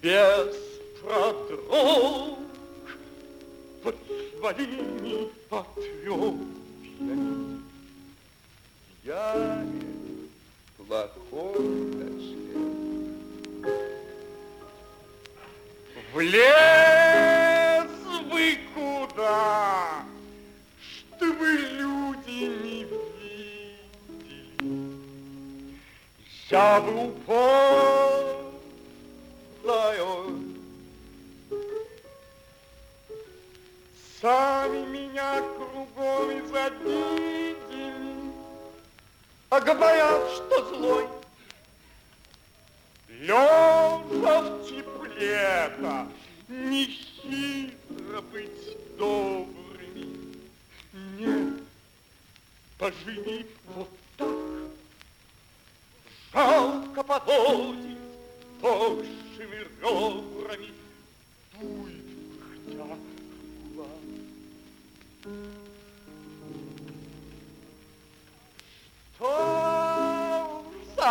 без продрог под своими отрёпьями. Я плохой ночлег. В лес вы куда, чтобы люди не видели. Я бы упорная, сами меня кругом изобидели, а говорят, что злой. Лежа в тепле-то, не хитро быть добрыми. Нет, поживи вот так. Жалко подводить тощими ребрами, дует хотя кулак. Что за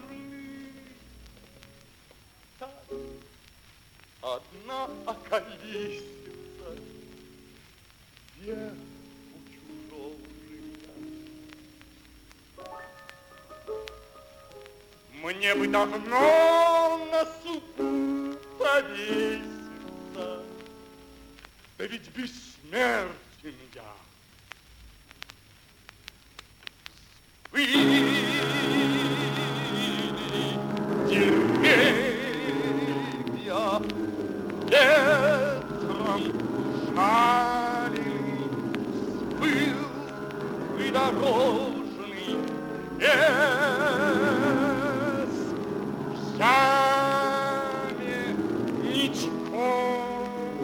одна околесица, вверх у чужого жилья. Мне бы давно на суку повеситься, да ведь бессмертен я. Деревья ветром шалили, вспыл придорожный лес. В яме ничком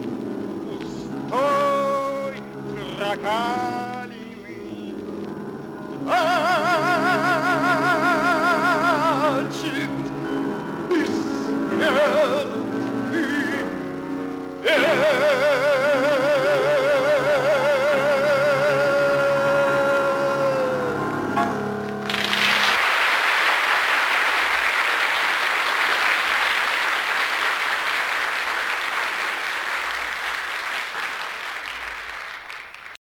пустой прогалины плачет бессмертный лес.